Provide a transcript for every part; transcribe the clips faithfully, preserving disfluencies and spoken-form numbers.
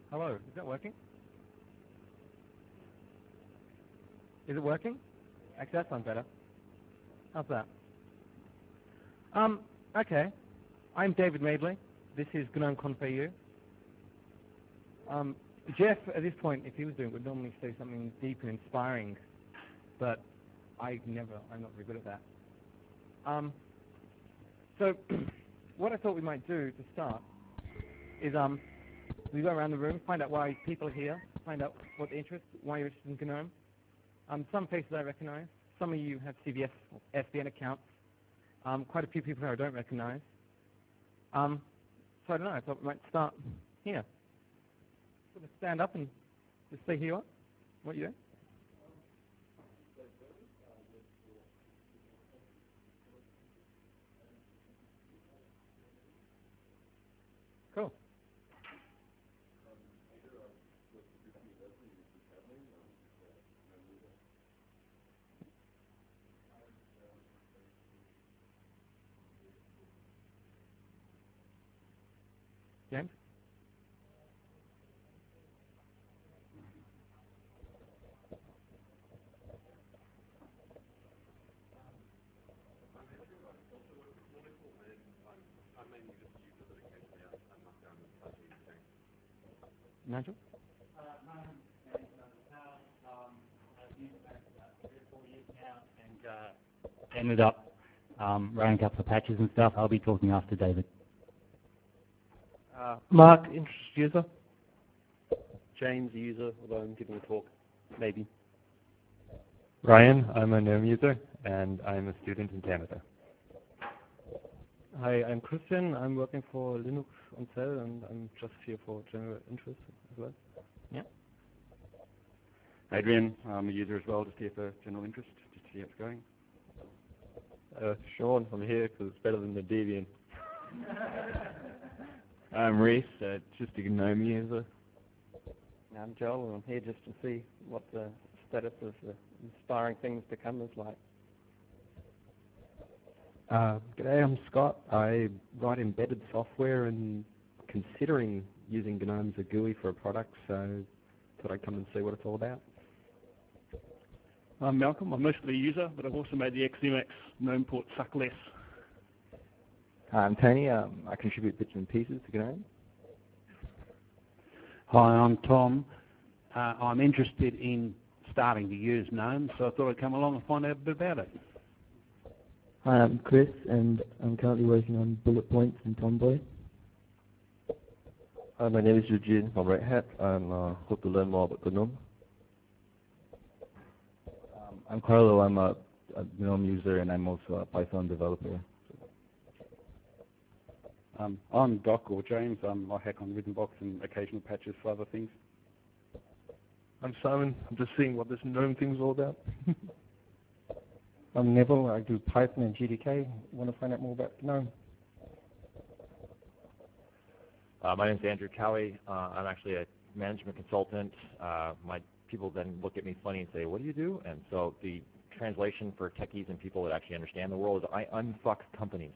Hello, is that working? Is it working? Actually, that sounds better. How's that? Um, okay. I'm David Madeley. This is GNOME Conf A U. Um, Jeff, at this point, if he was doing it, would normally say something deep and inspiring, but I never, I'm not very good at that. Um, so, what I thought we might do to start is um, we go around the room, find out why people are here, find out what the interest, why you're interested in GNOME. Um, some faces I recognize. Some of you have C V S S D N accounts. Um, quite a few people here I don't recognize. Um, so I don't know, I thought we might start here. Sort of stand up and just say who you are, what you do. Cool. James? Nigel? Uh, my name's James Undertown. Um, I've used that for about three or four years now and uh, ended up um, running a couple of patches and stuff. I'll be talking after David. Uh, Mark, interest user. James, user, although I'm giving a talk, maybe. Ryan, I'm a GNOME user, and I'm a student in Canada. Hi, I'm Christian. I'm working for Linux on Cell, and I'm just here for general interest as well. Yeah. Adrian, I'm a user as well, just here for general interest, just to see how it's going. Uh, Sean, I'm here because it's better than the Debian. I'm Reese, uh, just a GNOME user. I'm Joel, and I'm here just to see what the status of the inspiring things to come is like. Uh, G'day, I'm Scott. I write embedded software and considering using GNOME as a G U I for a product, so thought I'd come and see what it's all about. I'm Malcolm. I'm mostly a user, but I've also made the X M X GNOME port suck less. Hi, I'm Tony. Um, I contribute bits and pieces to GNOME. Hi, I'm Tom. Uh, I'm interested in starting to use GNOME, so I thought I'd come along and find out a bit about it. Hi, I'm Chris, and I'm currently working on Bullet Points and Tomboy. Hi, my name is Eugene from Red Hat. I uh, hope to learn more about GNOME. Um, I'm Carlo. I'm a, a GNOME user, and I'm also a Python developer. Um, I'm Doc, or James. Um, I hack on Rhythmbox and occasional patches for other things. I'm Simon. I'm just seeing what this GNOME thing's all about. I'm Neville. I do Python and G D K. Want to find out more about GNOME? Uh, my name is Andrew Cowie. Uh, I'm actually a management consultant. Uh, my people then look at me funny and say, "What do you do?" And so the translation for techies and people that actually understand the world is, I unfuck companies.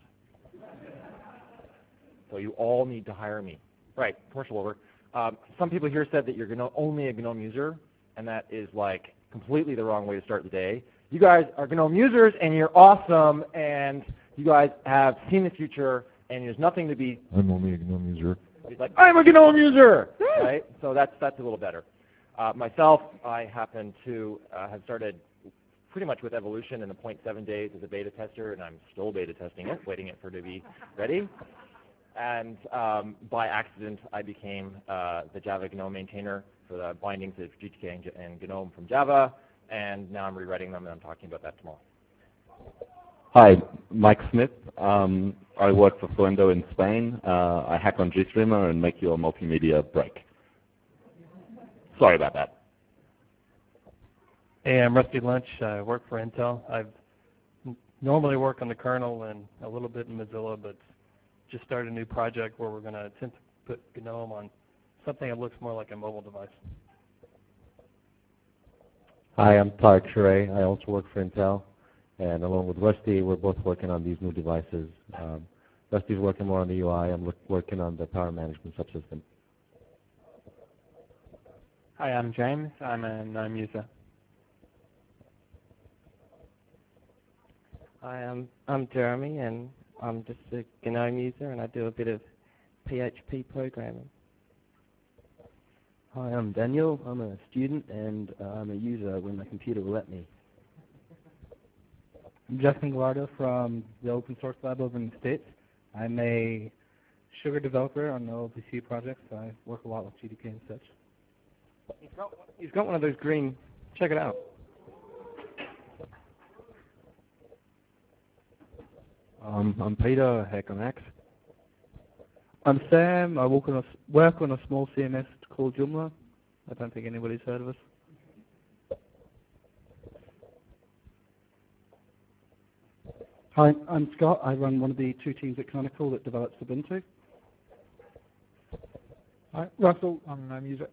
So you all need to hire me. Right, commercial over. Um, some people here said that you're gonna, only a GNOME user, and that is like completely the wrong way to start the day. You guys are GNOME users, and you're awesome, and you guys have seen the future, and there's nothing to be. I'm only a GNOME user. He's like, I'm a GNOME user, right? So that's that's a little better. Uh, myself, I happen to uh, have started pretty much with Evolution in the point seven days as a beta tester, and I'm still beta testing it, waiting it for it to be ready. And um, by accident, I became uh, the Java GNOME maintainer for the bindings of G T K and, and GNOME from Java, and now I'm rewriting them, and I'm talking about that tomorrow. Hi, Mike Smith. Um, I work for Fluendo in Spain. Uh, I hack on GStreamer and make your multimedia break. Sorry about that. Hey, I'm Rusty Lunch. I work for Intel. I normally work on the kernel and a little bit in Mozilla, but just started a new project where we're going to attempt to put GNOME on something that looks more like a mobile device. Hi, I'm Tarek Shure. I also work for Intel, and along with Rusty, we're both working on these new devices. Um, Rusty's working more on the U I. I'm working on the power management subsystem. Hi, I'm James. I'm a GNOME user. Hi, I'm, I'm Jeremy, and I'm just a GNOME user, and I do a bit of P H P programming. Hi, I'm Daniel. I'm a student, and uh, I'm a user when my computer will let me. I'm Justin Gallardo from the Open Source Lab over in the States. I'm a Sugar developer on the O P C project, so I work a lot with G D K and such. He's got, he's got one of those green. Check it out. Um, I'm Peter, hack on Axe. I'm Sam. I work on a, work on a small C M S called Joomla. I don't think anybody's heard of us. Hi, I'm Scott. I run one of the two teams at Canonical that develops Ubuntu. Hi, Russell. I'm a GNOME user.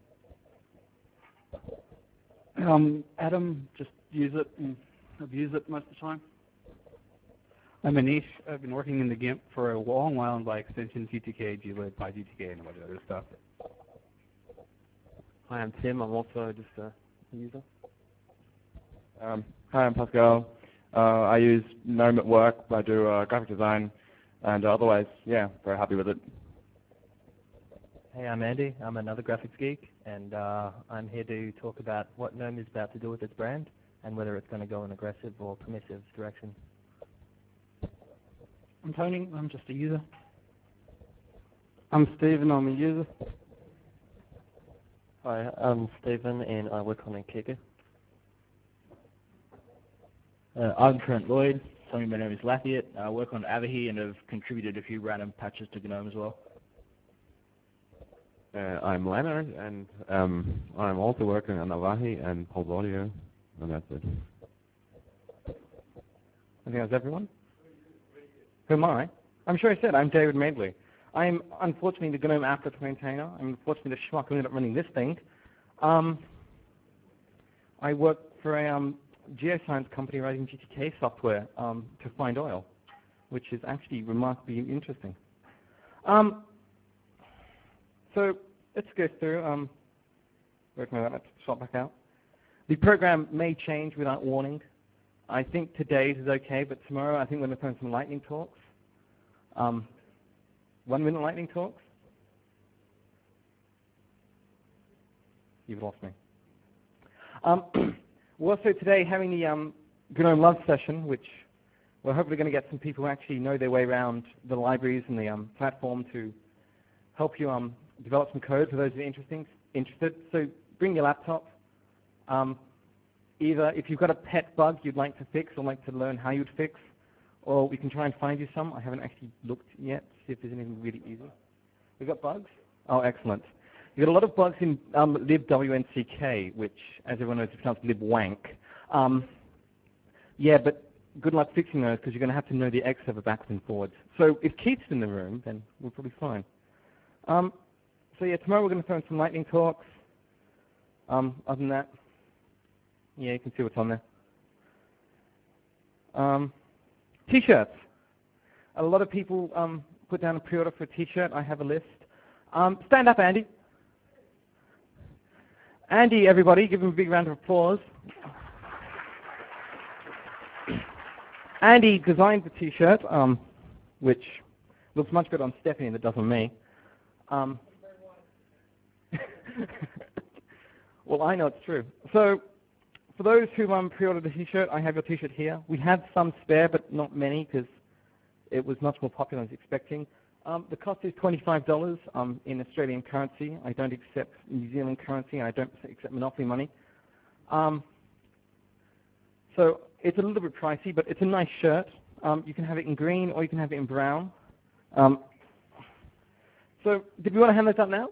Um, Adam, just use it and abuse it most of the time. I'm Anish. I've been working in the GIMP for a long while, and by extension G T K, glib, PyGTK, and a bunch of other stuff. Hi, I'm Tim. I'm also just a user. Um, hi, I'm Pascal. Uh, I use GNOME at work. I do uh, graphic design, and otherwise, yeah, very happy with it. Hey, I'm Andy. I'm another graphics geek, and uh, I'm here to talk about what GNOME is about to do with its brand and whether it's going to go in aggressive or permissive direction. I'm Tony. I'm just a user. I'm Stephen. I'm a user. Hi, I'm Stephen, and I work on Nkega. Uh, I'm Trent Lloyd. Some of my name is Lafayette. I work on Avahi and have contributed a few random patches to GNOME as well. Uh, I'm Leonard, and um, I'm also working on Avahi and Pulse Audio, and that's it. I think that's everyone. Who am I? I'm sure I said I'm David Madeley. I'm unfortunately the GNOME app maintainer. I'm unfortunately the schmuck who ended up running this thing. Um, I work for a um, geoscience company writing G T K software um, to find oil, which is actually remarkably interesting. Um, so let's go through. Um, where's my let's swap back out. The program may change without warning. I think today's is okay, but tomorrow I think we're going to find some lightning talks. Um, one minute lightning talks. You've lost me. Um, we're also today having the um, GNOME Love session, which we're hopefully going to get some people who actually know their way around the libraries and the um, platform to help you um, develop some code for those who are interesting, interested. So bring your laptop. Um, either if you've got a pet bug you'd like to fix or like to learn how you'd fix, or we can try and find you some. I haven't actually looked yet to see if there's anything really easy. We've got bugs? Oh, excellent. You've got a lot of bugs in um, libwnck, which, as everyone knows, is pronounced libwank. Um, yeah, but good luck fixing those, because you're going to have to know the X server backwards and forwards. So if Keith's in the room, then we're probably fine. Um, so yeah, tomorrow we're going to throw in some lightning talks. Um, other than that, yeah, you can see what's on there. Um, T-shirts. A lot of people um, put down a pre-order for a T-shirt. I have a list. Um, stand up, Andy. Andy, everybody, give him a big round of applause. Andy designed the T-shirt, um, which looks much better on Stephanie than it does on me. Um, well, I know it's true. So for those who um, pre-ordered the T-shirt, I have your T-shirt here. We had some spare, but not many, because it was much more popular than I was expecting. Um, the cost is twenty-five dollars um, in Australian currency. I don't accept New Zealand currency, and I don't accept Monopoly money. Um, so it's a little bit pricey, but it's a nice shirt. Um, you can have it in green, or you can have it in brown. Um, so did we want to hand those up now?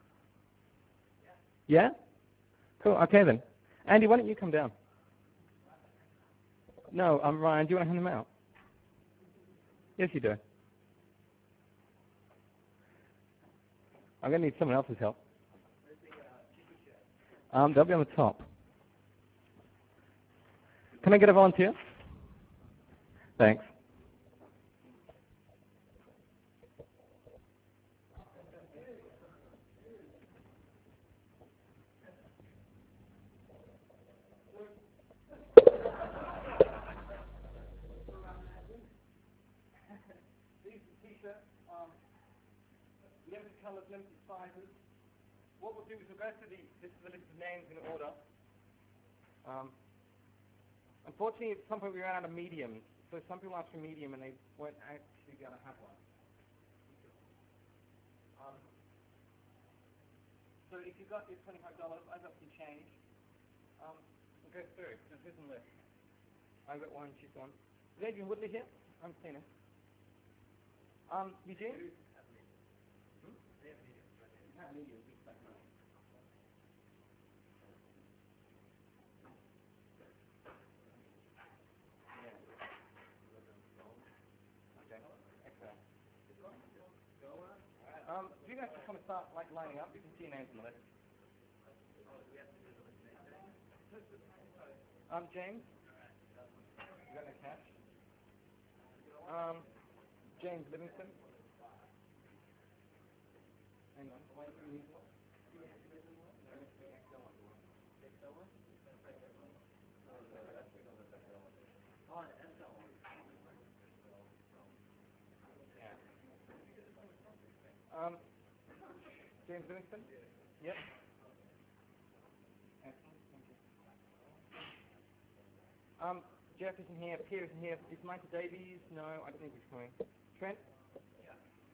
Yeah? Cool. Okay, then. Andy, why don't you come down? No, um, Ryan, do you want to hand them out? Yes, you do. I'm going to need someone else's help. Um, they'll be on the top. Can I get a volunteer? Thanks. limited sizes. What we'll do is we'll go through the, this is the list of names in order. Um, unfortunately, at some point we ran out of mediums. So some people asked for medium and they weren't actually going to have one. Um, so if you've got your twenty-five dollars, I've got some change. Um, we'll go through. Just here's the list. I've got one, she's one. Is Adrian Woodley here? I haven't seen him. Um, Eugene? Hmm? Not medium. Okay. Excellent. Um, if you guys just kind of start like lining up, you can see your names on the list. Um, James? You got no cash? Um, James Livingston? Hang on. Wait, you need one? Yeah. Um, James Livingston? Yep. Excellent, thank you. Um, Jeff isn't here, Peter isn't here. Is Michael Davies? No, I don't think he's coming. Trent? Yeah.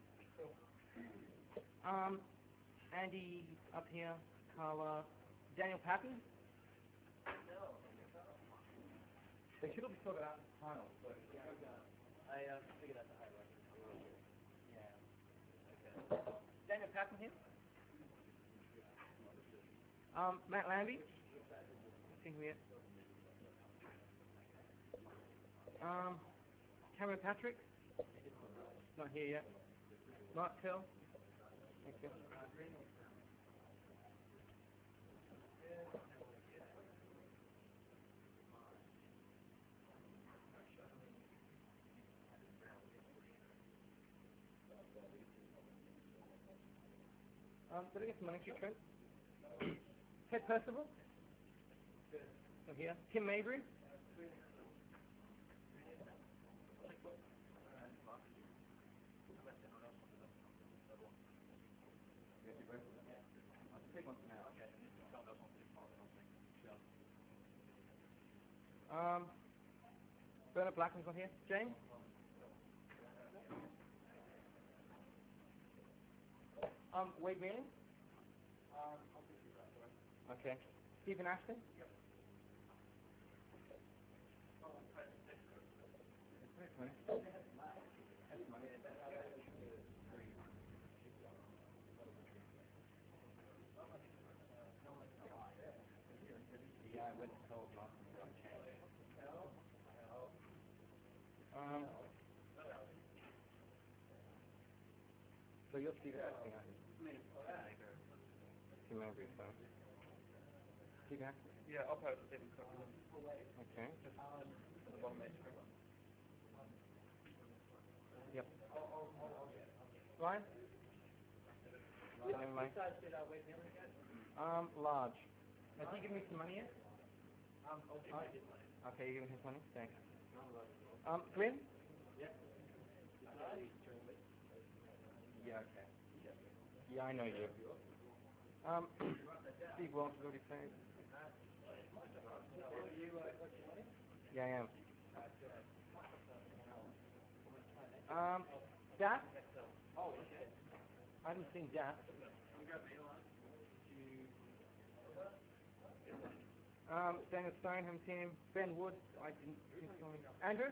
Um, Andy up here, Carla. Daniel Patton? No. They should all be sorted out in the final. But I uh, figured out the highlight. Yeah. Okay. Daniel Patton here? Um, Matt Lambie? I think we have. Um, Cameron Patrick? Not here yet. Mark Hill? Thank you. Um, did I get some money for Trent? Ted Percival? Not here. Tim Mabry? Um, Bernard Blackman's not here. James? Um, Wade Mealing? Okay. Stephen Ashton? Yeah, I went to told Um, so you'll see that, aren't you? Tim Mabry, so. Stephen Ashton? Yeah, I'll post it. Okay. Yep. Ryan? Never mind. Um, large. Has he given me some money yet? Um, okay, you giving his money? Thanks. Um, Glenn? Yeah. Yeah, okay. Yeah, I know you. Um, Steve Walsh has already paid. Yeah, I am. Um, Daff? Oh, okay. I haven't seen Daff. Um, Daniel Stone, haven't seen him. Ben Wood, I didn't see him. Andrew?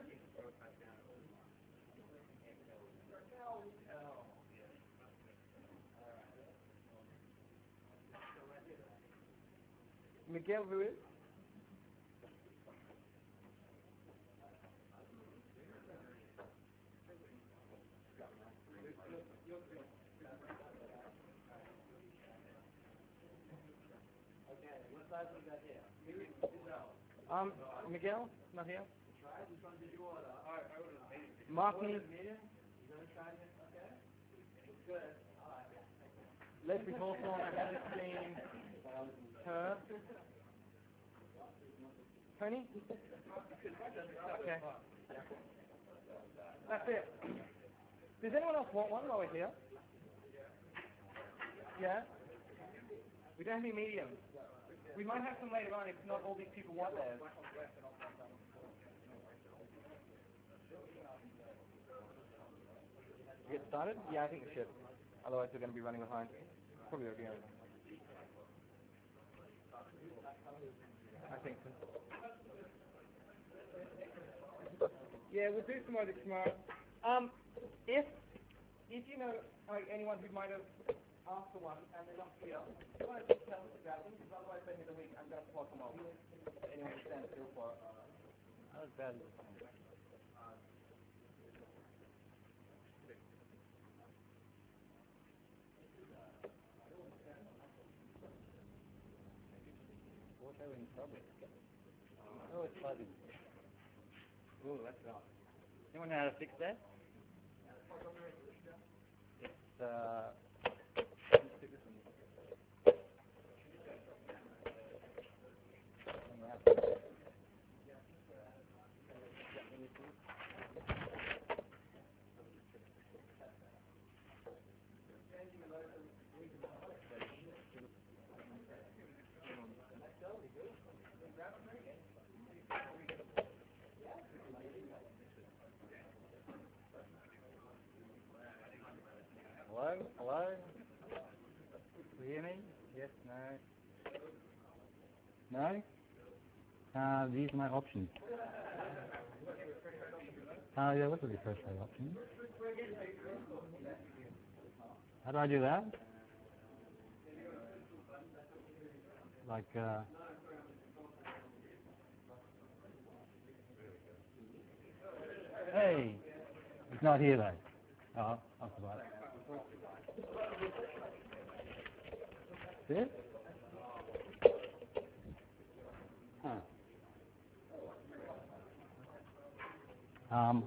Miguel Ruiz? Um, Miguel, not here. Martin. Leslie Hawthorne, I haven't seen her. Tony? Okay. That's it. Does anyone else want one while we're here? Yeah? We don't have any mediums. We might have some later on if not all these people want theirs. We get started? Yeah, I think we should. Otherwise we're going to be running behind. Probably will be over. I think so. Yeah, we'll do some more of this tomorrow. Um, if if you know like anyone who might have asked for one and they're not here, you want to tell us about them, because otherwise by the end of the week I'm going to plot them off. Anyone who stands still for it. That was bad. Oh, it's fuzzy. Ooh, that's wrong. Anyone know how to fix that? It's, uh... Hello? Hello? Can you hear me? Yes, no? No? Uh, these are my options. Uh, yeah, what are the first five options? How do I do that? Like, uh... Hey! It's not here though. Oh, I'll survive it. This? Huh. Um,